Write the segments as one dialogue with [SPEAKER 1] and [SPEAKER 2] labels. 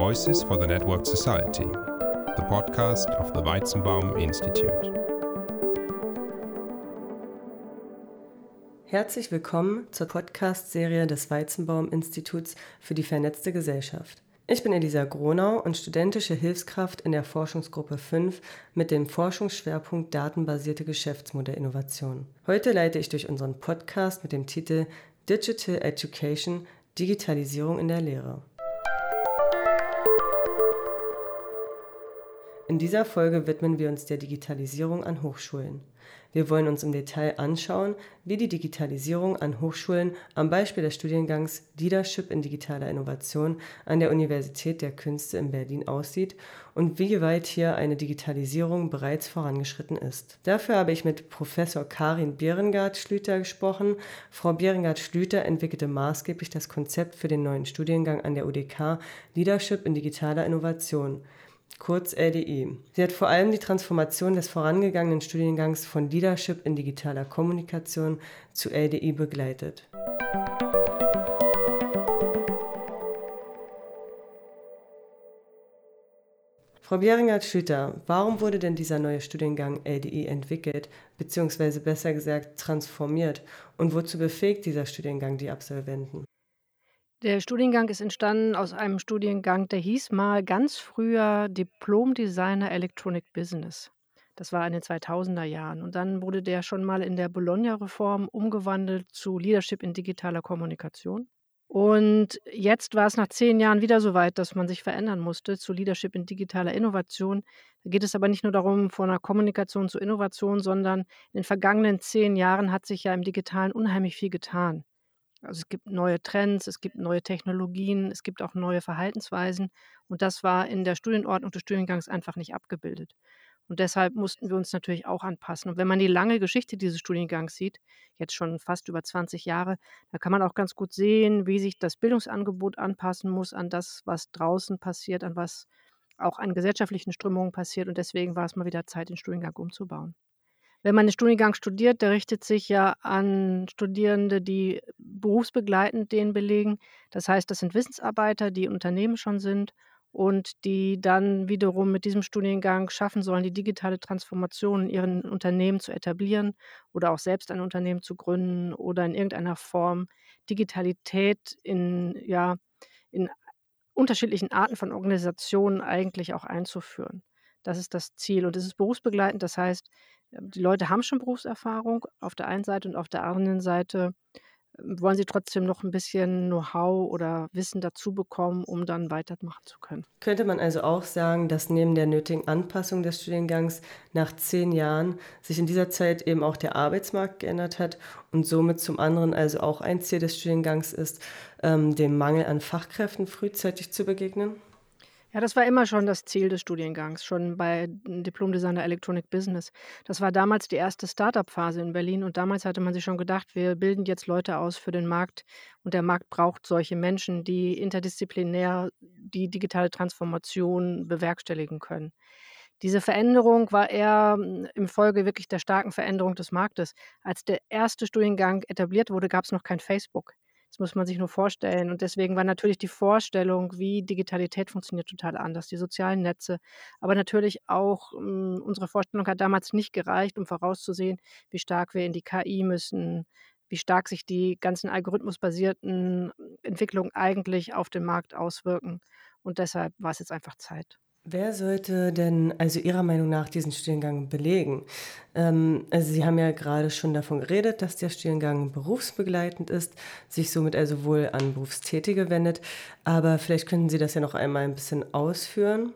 [SPEAKER 1] Voices for the Networked Society, the podcast of the Weizenbaum Institute.
[SPEAKER 2] Herzlich willkommen zur Podcast-Serie des Weizenbaum Instituts für die vernetzte Gesellschaft. Ich bin Elisa Gronau und studentische Hilfskraft in der Forschungsgruppe 5 mit dem Forschungsschwerpunkt Datenbasierte Geschäftsmodellinnovation. Heute leite ich durch unseren Podcast mit dem Titel Digital Education – Digitalisierung in der Lehre. In dieser Folge widmen wir uns der Digitalisierung an Hochschulen. Wir wollen uns im Detail anschauen, wie die Digitalisierung an Hochschulen am Beispiel des Studiengangs Leadership in digitaler Innovation an der Universität der Künste in Berlin aussieht und wie weit hier eine Digitalisierung bereits vorangeschritten ist. Dafür habe ich mit Professor Karin Bjerregaard-Schlüter gesprochen. Frau Bjerregaard-Schlüter entwickelte maßgeblich das Konzept für den neuen Studiengang an der UDK Leadership in digitaler Innovation, kurz LDI. Sie hat vor allem die Transformation des vorangegangenen Studiengangs von Leadership in digitaler Kommunikation zu LDI begleitet. Frau Bjerregaard-Schlüter, warum wurde denn dieser neue Studiengang LDI entwickelt, beziehungsweise besser gesagt transformiert, und wozu befähigt dieser Studiengang die Absolventen?
[SPEAKER 3] Der Studiengang ist entstanden aus einem Studiengang, der hieß mal ganz früher Diplom-Designer Electronic Business. Das war in den 2000er Jahren. Und dann wurde der schon mal in der Bologna-Reform umgewandelt zu Leadership in digitaler Kommunikation. Und jetzt war es nach 10 Jahren wieder so weit, dass man sich verändern musste zu Leadership in digitaler Innovation. Da geht es aber nicht nur darum, von der Kommunikation zu Innovation, sondern in den vergangenen 10 Jahren hat sich ja im Digitalen unheimlich viel getan. Also, es gibt neue Trends, es gibt neue Technologien, es gibt auch neue Verhaltensweisen, und das war in der Studienordnung des Studiengangs einfach nicht abgebildet. Und deshalb mussten wir uns natürlich auch anpassen. Und wenn man die lange Geschichte dieses Studiengangs sieht, jetzt schon fast über 20 Jahre, da kann man auch ganz gut sehen, wie sich das Bildungsangebot anpassen muss an das, was draußen passiert, an was auch an gesellschaftlichen Strömungen passiert. Und deswegen war es mal wieder Zeit, den Studiengang umzubauen. Wenn man den Studiengang studiert, der richtet sich ja an Studierende, die berufsbegleitend den belegen. Das heißt, das sind Wissensarbeiter, die in Unternehmen schon sind und die dann wiederum mit diesem Studiengang schaffen sollen, die digitale Transformation in ihren Unternehmen zu etablieren oder auch selbst ein Unternehmen zu gründen oder in irgendeiner Form Digitalität in unterschiedlichen Arten von Organisationen eigentlich auch einzuführen. Das ist das Ziel, und es ist berufsbegleitend. Das heißt, die Leute haben schon Berufserfahrung auf der einen Seite, und auf der anderen Seite wollen sie trotzdem noch ein bisschen Know-how oder Wissen dazu bekommen, um dann weitermachen zu können.
[SPEAKER 2] Könnte man also auch sagen, dass neben der nötigen Anpassung des Studiengangs nach 10 Jahren sich in dieser Zeit eben auch der Arbeitsmarkt geändert hat und somit zum anderen also auch ein Ziel des Studiengangs ist, dem Mangel an Fachkräften frühzeitig zu begegnen?
[SPEAKER 3] Ja, das war immer schon das Ziel des Studiengangs, schon bei Diplom-Designer Electronic Business. Das war damals die erste Start-up-Phase in Berlin, und damals hatte man sich schon gedacht, wir bilden jetzt Leute aus für den Markt, und der Markt braucht solche Menschen, die interdisziplinär die digitale Transformation bewerkstelligen können. Diese Veränderung war eher im Folge wirklich der starken Veränderung des Marktes. Als der erste Studiengang etabliert wurde, gab es noch kein Facebook. Das muss man sich nur vorstellen. Und deswegen war natürlich die Vorstellung, wie Digitalität funktioniert, total anders. Die sozialen Netze, aber natürlich auch unsere Vorstellung hat damals nicht gereicht, um vorauszusehen, wie stark wir in die KI müssen, wie stark sich die ganzen algorithmusbasierten Entwicklungen eigentlich auf den Markt auswirken. Und deshalb war es jetzt einfach Zeit.
[SPEAKER 2] Wer sollte denn also Ihrer Meinung nach diesen Studiengang belegen? Also Sie haben ja gerade schon davon geredet, dass der Studiengang berufsbegleitend ist, sich somit also wohl an Berufstätige wendet. Aber vielleicht könnten Sie das ja noch einmal ein bisschen ausführen.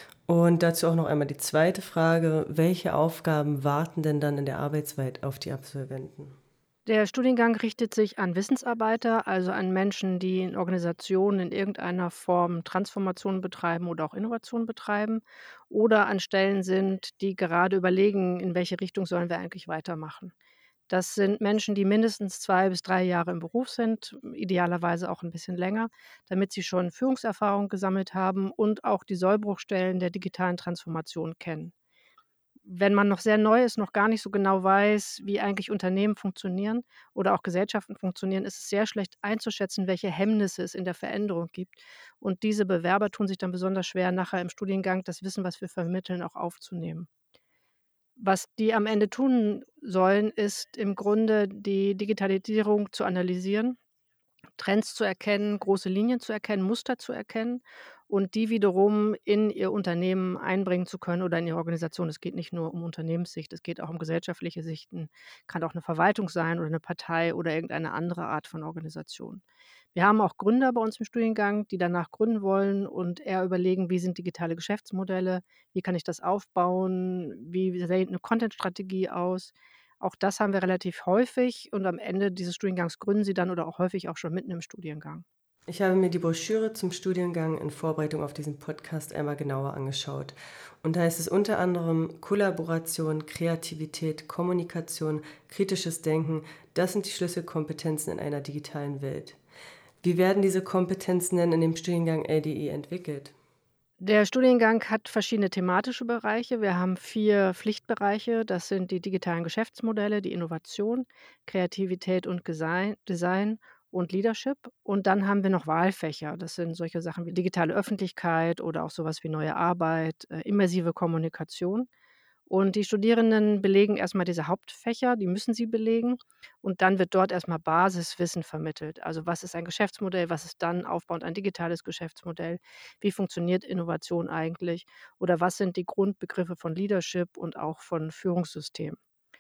[SPEAKER 2] Und dazu auch noch einmal die zweite Frage: Welche Aufgaben warten denn dann in der Arbeitswelt auf die Absolventen?
[SPEAKER 3] Der Studiengang richtet sich an Wissensarbeiter, also an Menschen, die in Organisationen in irgendeiner Form Transformation betreiben oder auch Innovation betreiben, oder an Stellen sind, die gerade überlegen, in welche Richtung sollen wir eigentlich weitermachen. Das sind Menschen, die mindestens 2 bis 3 Jahre im Beruf sind, idealerweise auch ein bisschen länger, damit sie schon Führungserfahrung gesammelt haben und auch die Sollbruchstellen der digitalen Transformation kennen. wenn man noch sehr neu ist, noch gar nicht so genau weiß, wie eigentlich Unternehmen funktionieren oder auch Gesellschaften funktionieren, ist es sehr schlecht einzuschätzen, welche Hemmnisse es in der Veränderung gibt. Und diese Bewerber tun sich dann besonders schwer, nachher im Studiengang das Wissen, was wir vermitteln, auch aufzunehmen. Was die am Ende tun sollen, ist im Grunde die Digitalisierung zu analysieren, Trends zu erkennen, große Linien zu erkennen, Muster zu erkennen und die wiederum in ihr Unternehmen einbringen zu können oder in ihre Organisation. Es geht nicht nur um Unternehmenssicht, es geht auch um gesellschaftliche Sichten. Kann auch eine Verwaltung sein oder eine Partei oder irgendeine andere Art von Organisation. Wir haben auch Gründer bei uns im Studiengang, die danach gründen wollen und eher überlegen, wie sind digitale Geschäftsmodelle, wie kann ich das aufbauen, wie sieht eine Content-Strategie aus. Auch das haben wir relativ häufig und am Ende dieses Studiengangs gründen sie dann oder auch häufig auch schon mitten im Studiengang.
[SPEAKER 2] Ich habe mir die Broschüre zum Studiengang in Vorbereitung auf diesen Podcast einmal genauer angeschaut. Und da heißt es unter anderem Kollaboration, Kreativität, Kommunikation, kritisches Denken, das sind die Schlüsselkompetenzen in einer digitalen Welt. Wie werden diese Kompetenzen denn in dem Studiengang LDI entwickelt?
[SPEAKER 3] Der Studiengang hat verschiedene thematische Bereiche. Wir haben 4 Pflichtbereiche. Das sind die digitalen Geschäftsmodelle, die Innovation, Kreativität und Design und Leadership. Und dann haben wir noch Wahlfächer. Das sind solche Sachen wie digitale Öffentlichkeit oder auch sowas wie neue Arbeit, immersive Kommunikation. Und die Studierenden belegen erstmal diese Hauptfächer, die müssen sie belegen. Und dann wird dort erstmal Basiswissen vermittelt. Also, was ist ein Geschäftsmodell? Was ist dann aufbauend ein digitales Geschäftsmodell? Wie funktioniert Innovation eigentlich? Oder was sind die Grundbegriffe von Leadership und auch von Führungssystemen?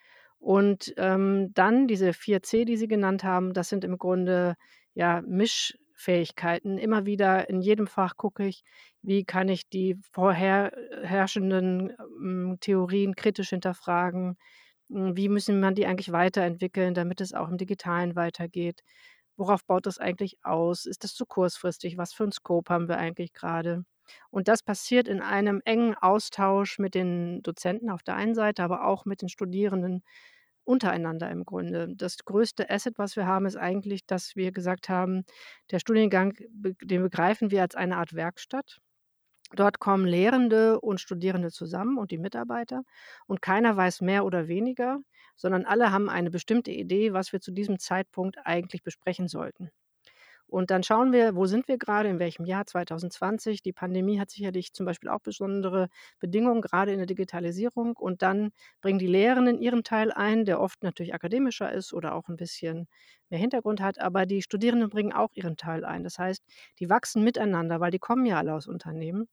[SPEAKER 3] Und, dann diese 4C, die Sie genannt haben, das sind im Grunde, ja, Mischfähigkeiten. Immer wieder in jedem Fach gucke ich, wie kann ich die vorher herrschenden, Theorien kritisch hinterfragen? Wie müssen man die eigentlich weiterentwickeln, damit es auch im Digitalen weitergeht? Worauf baut das eigentlich aus? Ist das zu kurzfristig? Was für 'n Scope haben wir eigentlich grade? Und das passiert in einem engen Austausch mit den Dozenten auf der einen Seite, aber auch mit den Studierenden untereinander im Grunde. Das größte Asset, was wir haben, ist eigentlich, dass wir gesagt haben, der Studiengang, den begreifen wir als eine Art Werkstatt. Dort kommen Lehrende und Studierende zusammen und die Mitarbeiter und keiner weiß mehr oder weniger, sondern alle haben eine bestimmte Idee, was wir zu diesem Zeitpunkt eigentlich besprechen sollten. Und dann schauen wir, wo sind wir gerade, in welchem Jahr, 2020. Die Pandemie hat sicherlich zum Beispiel auch besondere Bedingungen, gerade in der Digitalisierung. Und dann bringen die Lehrenden ihren Teil ein, der oft natürlich akademischer ist oder auch ein bisschen mehr Hintergrund hat, aber die Studierenden bringen auch ihren Teil ein. Das heißt, die wachsen miteinander, weil die kommen ja alle aus Unternehmen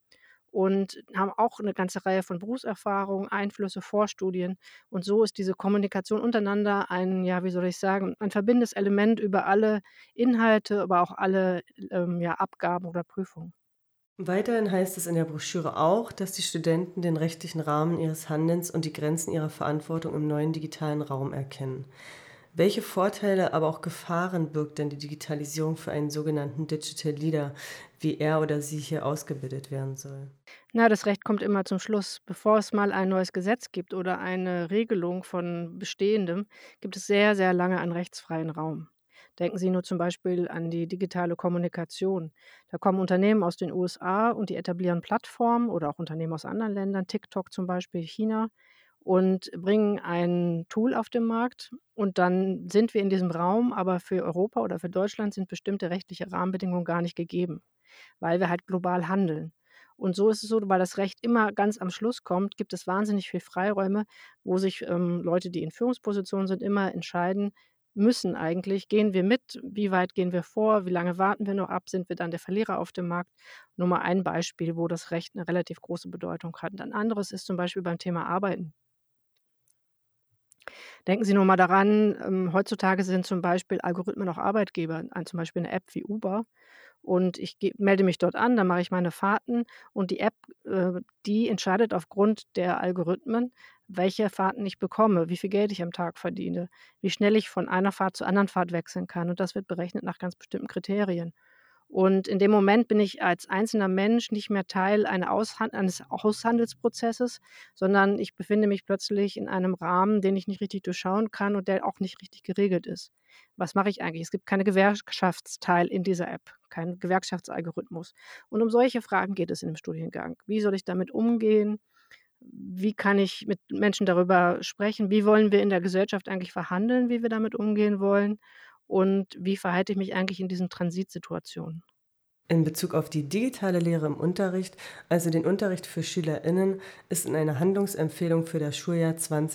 [SPEAKER 3] und haben auch eine ganze Reihe von Berufserfahrungen, Einflüsse, Vorstudien. Und so ist diese Kommunikation untereinander ein, ja, wie soll ich sagen, ein verbindendes Element über alle Inhalte, aber auch alle, ja, Abgaben oder Prüfungen.
[SPEAKER 2] Weiterhin heißt es in der Broschüre auch, dass die Studenten den rechtlichen Rahmen ihres Handelns und die Grenzen ihrer Verantwortung im neuen digitalen Raum erkennen. Welche Vorteile, aber auch Gefahren birgt denn die Digitalisierung für einen sogenannten Digital Leader, wie er oder sie hier ausgebildet werden soll?
[SPEAKER 3] Na, das Recht kommt immer zum Schluss. Bevor es mal ein neues Gesetz gibt oder eine Regelung von Bestehendem, gibt es sehr, sehr lange einen rechtsfreien Raum. Denken Sie nur zum Beispiel an die digitale Kommunikation. Da kommen Unternehmen aus den USA und die etablieren Plattformen oder auch Unternehmen aus anderen Ländern, TikTok zum Beispiel, China, und bringen ein Tool auf den Markt. Und dann sind wir in diesem Raum, aber für Europa oder für Deutschland sind bestimmte rechtliche Rahmenbedingungen gar nicht gegeben, weil wir halt global handeln. Und so ist es so, weil das Recht immer ganz am Schluss kommt, gibt es wahnsinnig viel Freiräume, wo sich, Leute, die in Führungspositionen sind, immer entscheiden müssen eigentlich: Gehen wir mit? Wie weit gehen wir vor? Wie lange warten wir noch ab? Sind wir dann der Verlierer auf dem Markt? Nur mal ein Beispiel, wo das Recht eine relativ große Bedeutung hat. Und ein anderes ist zum Beispiel beim Thema Arbeiten. Denken Sie nur mal daran, heutzutage sind zum Beispiel Algorithmen auch Arbeitgeber, zum Beispiel 'ne App wie Uber. Und ich melde mich dort an, dann mache ich meine Fahrten und die App, die entscheidet aufgrund der Algorithmen, welche Fahrten ich bekomme, wie viel Geld ich am Tag verdiene, wie schnell ich von einer Fahrt zur anderen Fahrt wechseln kann. Und das wird berechnet nach ganz bestimmten Kriterien. Und in dem Moment bin ich als einzelner Mensch nicht mehr Teil eines Aushandelsprozesses, sondern ich befinde mich plötzlich in einem Rahmen, den ich nicht richtig durchschauen kann und der auch nicht richtig geregelt ist. Was mache ich eigentlich? Es gibt keine Gewerkschaftsteil in dieser App, keinen Gewerkschaftsalgorithmus. Und um solche Fragen geht es in dem Studiengang. Wie soll ich damit umgehen? wie kann ich mit Menschen darüber sprechen, wie wollen wir in der Gesellschaft eigentlich verhandeln, wie wir damit umgehen wollen und wie verhalte ich mich eigentlich in diesen Transitsituationen.
[SPEAKER 2] In Bezug auf die digitale Lehre im Unterricht, also den Unterricht für SchülerInnen, ist in einer Handlungsempfehlung für das Schuljahr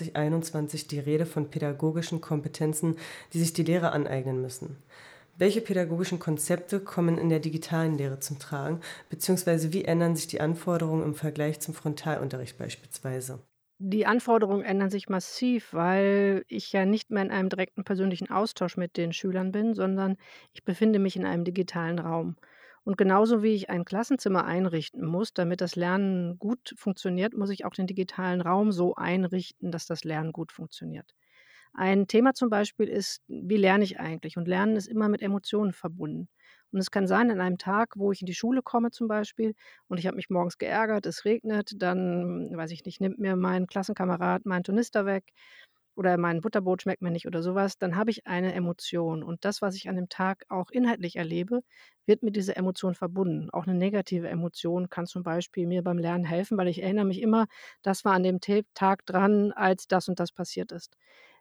[SPEAKER 2] 2021 die Rede von pädagogischen Kompetenzen, die sich die Lehrer aneignen müssen. Welche pädagogischen Konzepte kommen in der digitalen Lehre zum Tragen, beziehungsweise wie ändern sich die Anforderungen im Vergleich zum Frontalunterricht beispielsweise?
[SPEAKER 3] Die Anforderungen ändern sich massiv, weil ich ja nicht mehr in einem direkten persönlichen Austausch mit den Schülern bin, sondern ich befinde mich in einem digitalen Raum. Und genauso wie ich ein Klassenzimmer einrichten muss, damit das Lernen gut funktioniert, muss ich auch den digitalen Raum so einrichten, dass das Lernen gut funktioniert. Ein Thema zum Beispiel ist, wie lerne ich eigentlich? Und Lernen ist immer mit Emotionen verbunden. Und es kann sein, an einem Tag, wo ich in die Schule komme zum Beispiel und ich habe mich morgens geärgert, es regnet, dann, weiß ich nicht, nimmt mir mein Klassenkamerad meinen Tornister weg oder mein Butterbrot schmeckt mir nicht oder sowas, dann habe ich eine Emotion. Und das, was ich an dem Tag auch inhaltlich erlebe, wird mit dieser Emotion verbunden. Auch eine negative Emotion kann zum Beispiel mir beim Lernen helfen, weil ich erinnere mich immer, das war an dem Tag dran, als das und das passiert ist.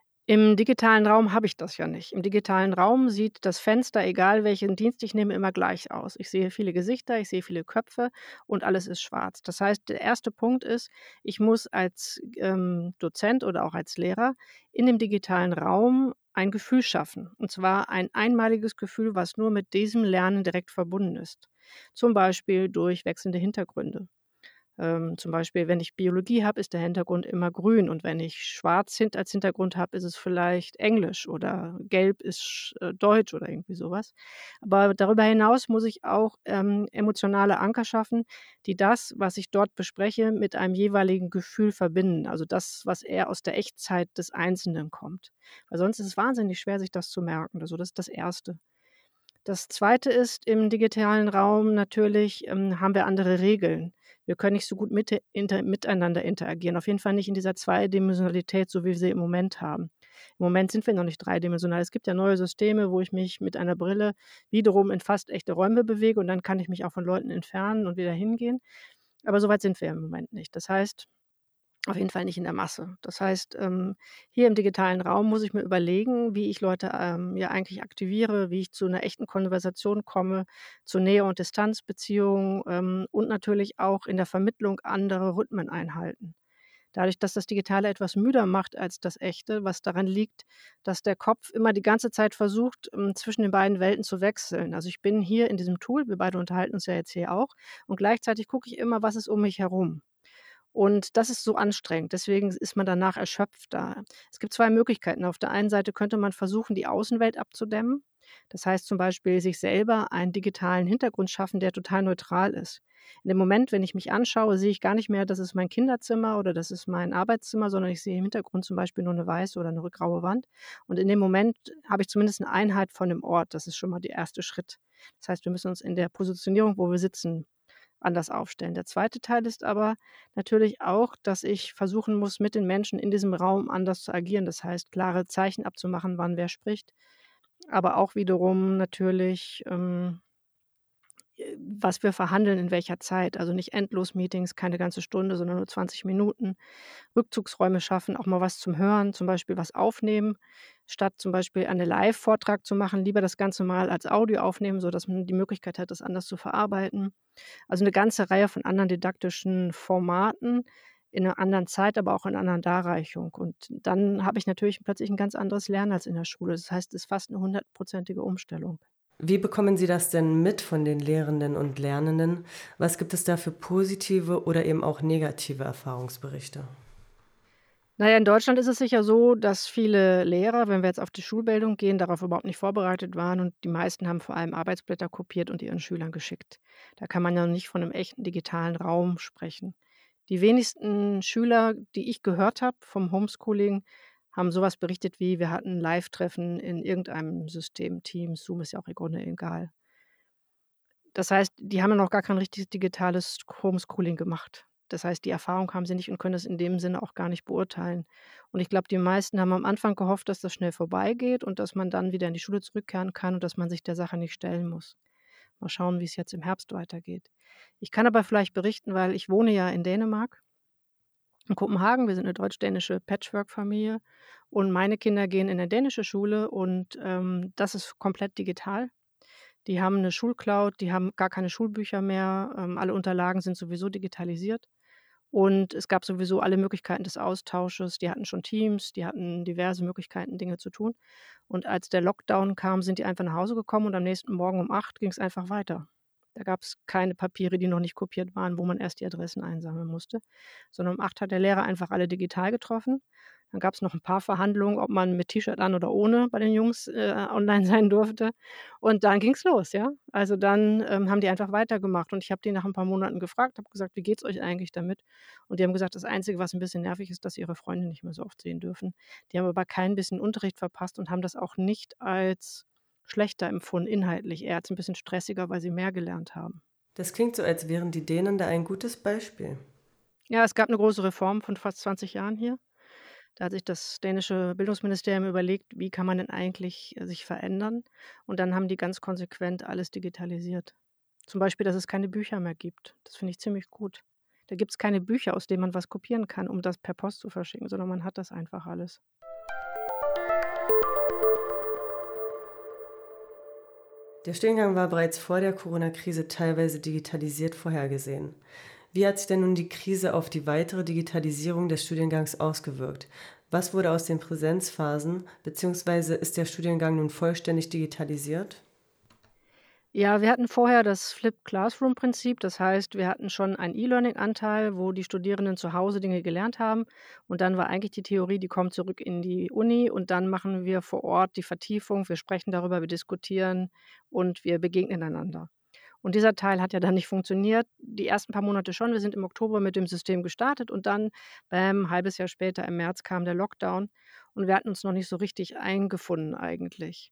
[SPEAKER 3] Im digitalen Raum habe ich das ja nicht. Im digitalen Raum sieht das Fenster, egal welchen Dienst ich nehme, immer gleich aus. Ich sehe viele Gesichter, ich sehe viele Köpfe und alles ist schwarz. Das heißt, der erste Punkt ist, ich muss als, Dozent oder auch als Lehrer in dem digitalen Raum ein Gefühl schaffen. Und zwar ein einmaliges Gefühl, was nur mit diesem Lernen direkt verbunden ist. Zum Beispiel durch wechselnde Hintergründe. Zum Beispiel, wenn ich Biologie habe, ist der Hintergrund immer grün und wenn ich schwarz als Hintergrund habe, ist es vielleicht Englisch oder gelb ist Deutsch oder irgendwie sowas. Aber darüber hinaus muss ich auch, emotionale Anker schaffen, die das, was ich dort bespreche, mit einem jeweiligen Gefühl verbinden. Also das, was eher aus der Echtzeit des Einzelnen kommt. Weil sonst ist es wahnsinnig schwer, sich das zu merken. Also, das ist das Erste. Das Zweite ist, im digitalen Raum natürlich, haben wir andere Regeln. Wir können nicht so gut miteinander interagieren, auf jeden Fall nicht in dieser Zweidimensionalität, so wie wir sie im Moment haben. Im Moment sind wir noch nicht dreidimensional. Es gibt ja neue Systeme, wo ich mich mit einer Brille wiederum in fast echte Räume bewege und dann kann ich mich auch von Leuten entfernen und wieder hingehen. Aber so weit sind wir im Moment nicht. Das heißt auf jeden Fall nicht in der Masse. Das heißt, hier im digitalen Raum muss ich mir überlegen, wie ich Leute, ja eigentlich aktiviere, wie ich zu einer echten Konversation komme, zu Nähe und Distanzbeziehungen, und natürlich auch in der Vermittlung andere Rhythmen einhalten. Dadurch, dass das Digitale etwas müder macht als das Echte, was daran liegt, dass der Kopf immer die ganze Zeit versucht, zwischen den beiden Welten zu wechseln. Also, ich bin hier in diesem Tool, wir beide unterhalten uns ja jetzt hier auch, und gleichzeitig gucke ich immer, was ist um mich herum. Und das ist so anstrengend. Deswegen ist man danach erschöpft da. Es gibt 2 Möglichkeiten. Auf der einen Seite könnte man versuchen, die Außenwelt abzudämmen. Das heißt zum Beispiel, sich selber einen digitalen Hintergrund schaffen, der total neutral ist. In dem Moment, wenn ich mich anschaue, sehe ich gar nicht mehr, das ist mein Kinderzimmer oder das ist mein Arbeitszimmer, sondern ich sehe im Hintergrund zum Beispiel nur eine weiße oder eine graue Wand. Und in dem Moment habe ich zumindest eine Einheit von dem Ort. Das ist schon mal der erste Schritt. Das heißt, wir müssen uns in der Positionierung, wo wir sitzen, anders aufstellen. Der zweite Teil ist aber natürlich auch, dass ich versuchen muss, mit den Menschen in diesem Raum anders zu agieren. Das heißt, klare Zeichen abzumachen, wann wer spricht, aber auch wiederum natürlich, was wir verhandeln, in welcher Zeit. Also nicht endlos Meetings, keine ganze Stunde, sondern nur 20 Minuten. Rückzugsräume schaffen, auch mal was zum Hören, zum Beispiel was aufnehmen, statt zum Beispiel einen Live-Vortrag zu machen, lieber das Ganze mal als Audio aufnehmen, sodass man die Möglichkeit hat, das anders zu verarbeiten. Also 'ne ganze Reihe von anderen didaktischen Formaten in 'ner anderen Zeit, aber auch in 'ner anderen Darreichung. Und dann habe ich natürlich plötzlich 'n ganz anderes Lernen als in der Schule. Das heißt, es ist fast 'ne hundertprozentige Umstellung.
[SPEAKER 2] Wie bekommen Sie das denn mit von den Lehrenden und Lernenden? Was gibt es da für positive oder eben auch negative Erfahrungsberichte?
[SPEAKER 3] Na ja, in Deutschland ist es sicher so, dass viele Lehrer, wenn wir jetzt auf die Schulbildung gehen, darauf überhaupt nicht vorbereitet waren und die meisten haben vor allem Arbeitsblätter kopiert und ihren Schülern geschickt. Da kann man ja nicht von 'nem echten digitalen Raum sprechen. Die wenigsten Schüler, die ich gehört habe vom Homeschooling, haben so was berichtet wie: „Wir hatten Live-Treffen in irgendeinem System, Teams, Zoom, ist ja auch im Grunde egal.“ Das heißt, die haben ja noch gar kein richtiges digitales Homeschooling gemacht. Das heißt, die Erfahrung haben sie nicht und können das in dem Sinne auch gar nicht beurteilen. Und ich glaube, die meisten haben am Anfang gehofft, dass das schnell vorbeigeht und dass man dann wieder in die Schule zurückkehren kann und dass man sich der Sache nicht stellen muss. Mal schauen, wie es jetzt im Herbst weitergeht. Ich kann aber vielleicht berichten, weil ich wohne ja in Dänemark in Kopenhagen. Wir sind eine deutsch-dänische Patchwork-Familie und meine Kinder gehen in 'ne dänische Schule und, das ist komplett digital. Die haben 'ne Schulcloud, die haben gar keine Schulbücher mehr, alle Unterlagen sind sowieso digitalisiert und es gab sowieso alle Möglichkeiten des Austausches. Die hatten schon Teams, die hatten diverse Möglichkeiten, Dinge zu tun. Und als der Lockdown kam, sind die einfach nach Hause gekommen und am nächsten Morgen um 8 ging's einfach weiter. Da gab's keine Papiere, die noch nicht kopiert waren, wo man erst die Adressen einsammeln musste, sondern um 8 hat der Lehrer einfach alle digital getroffen. Dann gab's noch 'n paar Verhandlungen, ob man mit T-Shirt an oder ohne bei den Jungs, online sein durfte. Und dann ging's los, ja. Also, dann, haben die einfach weitergemacht und ich habe die nach 'n paar Monaten gefragt, habe gesagt: „Wie geht's euch eigentlich damit?“ Und die haben gesagt: „Das Einzige, was 'n bisschen nervig ist, dass sie ihre Freunde nicht mehr so oft sehen dürfen.“ Die haben aber kein bisschen Unterricht verpasst und haben das auch nicht als schlechter empfunden inhaltlich, eher als 'n bisschen stressiger, weil sie mehr gelernt haben.
[SPEAKER 2] Das klingt so, als wären die Dänen da ein gutes Beispiel.
[SPEAKER 3] Ja, es gab 'ne große Reform von fast 20 Jahren hier. Da hat sich das dänische Bildungsministerium überlegt: „Wie kann man denn eigentlich, sich verändern?“ Und dann haben die ganz konsequent alles digitalisiert. Zum Beispiel, dass es keine Bücher mehr gibt. Das finde ich ziemlich gut. Da gibt's keine Bücher, aus denen man was kopieren kann, um das per Post zu verschicken, sondern man hat das einfach alles.
[SPEAKER 2] Der Studiengang war bereits vor der Corona-Krise teilweise digitalisiert vorhergesehen. Wie hat sich denn nun die Krise auf die weitere Digitalisierung des Studiengangs ausgewirkt? Was wurde aus den Präsenzphasen, beziehungsweise ist der Studiengang nun vollständig digitalisiert?
[SPEAKER 3] Ja, wir hatten vorher das Flipped Classroom Prinzip. Das heißt, wir hatten schon einen E-Learning-Anteil, wo die Studierenden zu Hause Dinge gelernt haben. Und dann war eigentlich die Theorie, die kommt zurück in die Uni und dann machen wir vor Ort die Vertiefung. Wir sprechen darüber, wir diskutieren und wir begegnen einander. Und dieser Teil hat ja dann nicht funktioniert. Die ersten paar Monate schon. Wir sind im Oktober mit dem System gestartet und dann, bäm, halbes Jahr später im März kam der Lockdown und wir hatten uns noch nicht so richtig eingefunden eigentlich.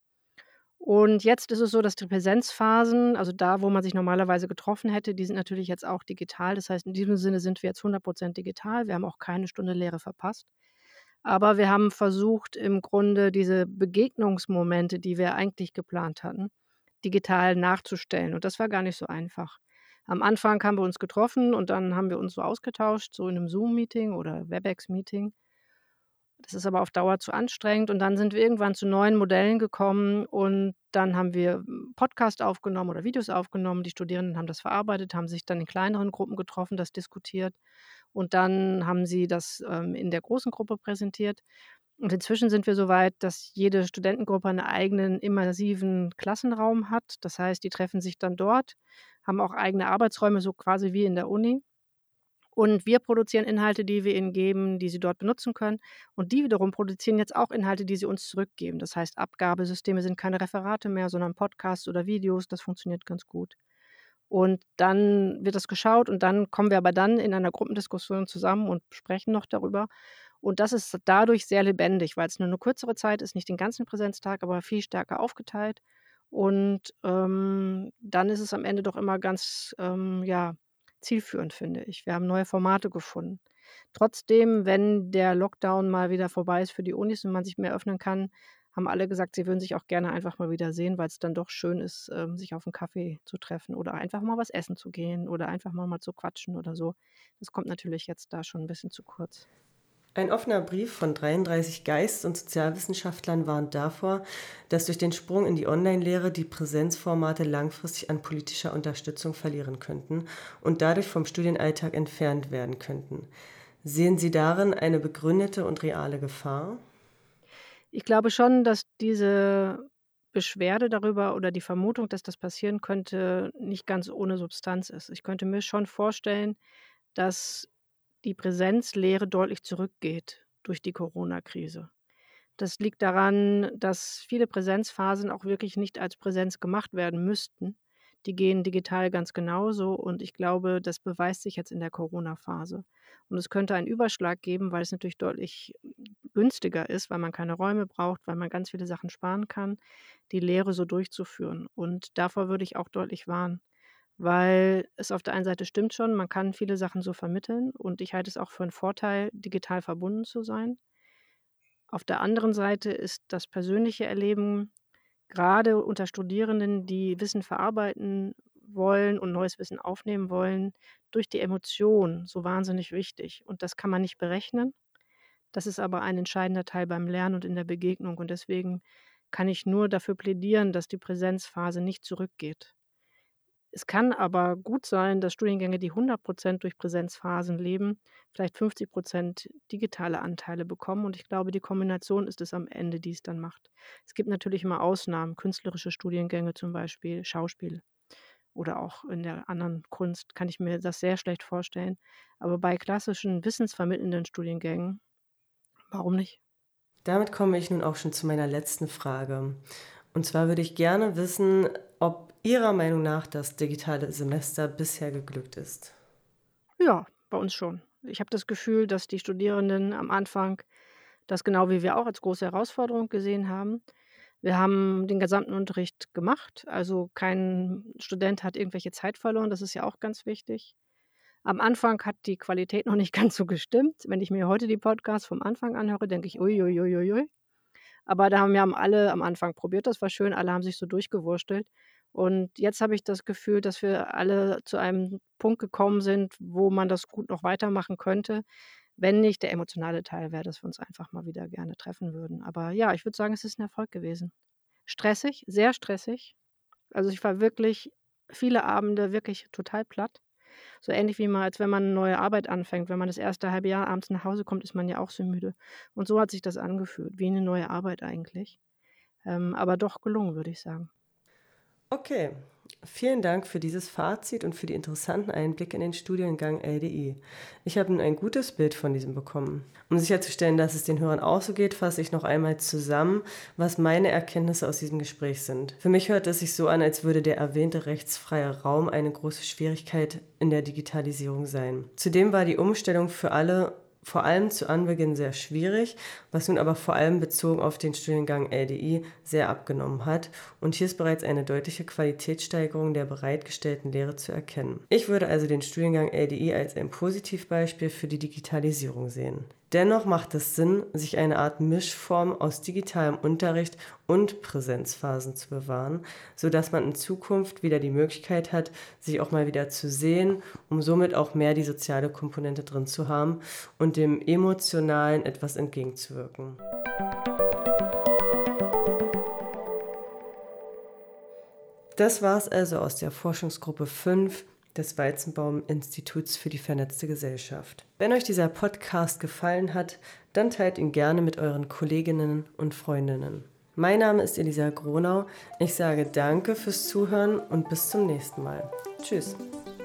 [SPEAKER 3] Und jetzt ist es so, dass die Präsenzphasen, also da, wo man sich normalerweise getroffen hätte, die sind natürlich jetzt auch digital. Das heißt, in diesem Sinne sind wir jetzt 100% digital. Wir haben auch keine Stunde Lehre verpasst. Aber wir haben versucht, im Grunde diese Begegnungsmomente, die wir eigentlich geplant hatten, digital nachzustellen. Und das war gar nicht so einfach. Am Anfang haben wir uns getroffen und dann haben wir uns so ausgetauscht, so in 'nem Zoom-Meeting oder Webex-Meeting. Das ist aber auf Dauer zu anstrengend und dann sind wir irgendwann zu neuen Modellen gekommen und dann haben wir Podcast aufgenommen oder Videos aufgenommen. Die Studierenden haben das verarbeitet, haben sich dann in kleineren Gruppen getroffen, das diskutiert und dann haben sie das, in der großen Gruppe präsentiert. Und inzwischen sind wir so weit, dass jede Studentengruppe einen eigenen immersiven Klassenraum hat. Das heißt, die treffen sich dann dort, haben auch eigene Arbeitsräume, so quasi wie in der Uni. Und wir produzieren Inhalte, die wir ihnen geben, die sie dort benutzen können. Und die wiederum produzieren jetzt auch Inhalte, die sie uns zurückgeben. Das heißt, Abgabesysteme sind keine Referate mehr, sondern Podcasts oder Videos. Das funktioniert ganz gut. Und dann wird das geschaut und dann kommen wir aber dann in einer Gruppendiskussion zusammen und sprechen noch darüber. Und das ist dadurch sehr lebendig, weil es nur 'ne kürzere Zeit ist, nicht den ganzen Präsenztag, aber viel stärker aufgeteilt. Und, dann ist es am Ende doch immer ganz, ja, zielführend, finde ich. Wir haben neue Formate gefunden. Trotzdem, wenn der Lockdown mal wieder vorbei ist für die Unis und man sich mehr öffnen kann, haben alle gesagt, sie würden sich auch gerne einfach mal wieder sehen, weil's dann doch schön ist, sich auf 'n Kaffee zu treffen oder einfach mal was essen zu gehen oder einfach mal zu quatschen oder so. Das kommt natürlich jetzt da schon 'n bisschen zu kurz.
[SPEAKER 2] Ein offener Brief von 33 Geist- und Sozialwissenschaftlern warnt davor, dass durch den Sprung in die Online-Lehre die Präsenzformate langfristig an politischer Unterstützung verlieren könnten und dadurch vom Studienalltag entfernt werden könnten. Sehen Sie darin eine begründete und reale Gefahr?
[SPEAKER 3] Ich glaube schon, dass diese Beschwerde darüber oder die Vermutung, dass das passieren könnte, nicht ganz ohne Substanz ist. Ich könnte mir schon vorstellen, dass die Präsenzlehre deutlich zurückgeht durch die Corona-Krise. Das liegt daran, dass viele Präsenzphasen auch wirklich nicht als Präsenz gemacht werden müssten. Die gehen digital ganz genauso und ich glaube, das beweist sich jetzt in der Corona-Phase. Und es könnte einen Überschlag geben, weil es natürlich deutlich günstiger ist, weil man keine Räume braucht, weil man ganz viele Sachen sparen kann, die Lehre so durchzuführen. Und davor würde ich auch deutlich warnen, weil es auf der einen Seite stimmt schon, man kann viele Sachen so vermitteln und ich halte es auch für 'n Vorteil, digital verbunden zu sein. Auf der anderen Seite ist das persönliche Erleben grade unter Studierenden, die Wissen verarbeiten wollen und neues Wissen aufnehmen wollen, durch die Emotion so wahnsinnig wichtig. Und das kann man nicht berechnen. Das ist aber ein entscheidender Teil beim Lernen und in der Begegnung. Und deswegen kann ich nur dafür plädieren, dass die Präsenzphase nicht zurückgeht. Es kann aber gut sein, dass Studiengänge, die 100% durch Präsenzphasen leben, vielleicht 50% digitale Anteile bekommen. Und ich glaube, die Kombination ist es am Ende, die es dann macht. Es gibt natürlich immer Ausnahmen, künstlerische Studiengänge zum Beispiel, Schauspiel oder auch in der anderen Kunst kann ich mir das sehr schlecht vorstellen. Aber bei klassischen wissensvermittelnden Studiengängen, warum nicht?
[SPEAKER 2] Damit komme ich nun auch schon zu meiner letzten Frage. Und zwar würde ich gerne wissen, ob Ihrer Meinung nach das digitale Semester bisher geglückt ist.
[SPEAKER 3] Ja, bei uns schon. Ich habe das Gefühl, dass die Studierenden am Anfang das genau wie wir auch als große Herausforderung gesehen haben. Wir haben den gesamten Unterricht gemacht, also kein Student hat irgendwelche Zeit verloren, das ist ja auch ganz wichtig. Am Anfang hat die Qualität noch nicht ganz so gestimmt. Wenn ich mir heute die Podcasts vom Anfang anhöre, denke ich: „Ui, ui, ui, ui, ui." Aber wir haben alle am Anfang probiert, das war schön, alle haben sich so durchgewurstelt. Und jetzt habe ich das Gefühl, dass wir alle zu einem Punkt gekommen sind, wo man das gut noch weitermachen könnte, wenn nicht der emotionale Teil wäre, dass wir uns einfach mal wieder gerne treffen würden. Aber ja, ich würde sagen, es ist 'n Erfolg gewesen. Stressig, sehr stressig. Also, ich war wirklich viele Abende wirklich total platt. So ähnlich wie mal, als wenn man 'ne neue Arbeit anfängt. Wenn man das erste halbe Jahr abends nach Hause kommt, ist man ja auch so müde. Und so hat sich das angefühlt, wie 'ne neue Arbeit eigentlich. Aber doch gelungen, würde ich sagen.
[SPEAKER 2] Okay, vielen Dank für dieses Fazit und für die interessanten Einblicke in den Studiengang LDI. Ich habe nun ein gutes Bild von diesem bekommen. Um sicherzustellen, dass es den Hörern auch so geht, fasse ich noch einmal zusammen, was meine Erkenntnisse aus diesem Gespräch sind. Für mich hört es sich so an, als würde der erwähnte rechtsfreie Raum eine große Schwierigkeit in der Digitalisierung sein. Zudem war die Umstellung für alle vor allem zu Anbeginn sehr schwierig, was nun aber vor allem bezogen auf den Studiengang LDI sehr abgenommen hat, und hier ist bereits eine deutliche Qualitätssteigerung der bereitgestellten Lehre zu erkennen. Ich würde also den Studiengang LDI als ein Positivbeispiel für die Digitalisierung sehen. Dennoch macht es Sinn, sich eine Art Mischform aus digitalem Unterricht und Präsenzphasen zu bewahren, sodass man in Zukunft wieder die Möglichkeit hat, sich auch mal wieder zu sehen, um somit auch mehr die soziale Komponente drin zu haben und dem Emotionalen etwas entgegenzuwirken. Das war's also aus der Forschungsgruppe 5 des Weizenbaum-Instituts für die vernetzte Gesellschaft. Wenn euch dieser Podcast gefallen hat, dann teilt ihn gerne mit euren Kolleginnen und Freundinnen. Mein Name ist Elisa Gronau. Ich sage danke fürs Zuhören und bis zum nächsten Mal. Tschüss.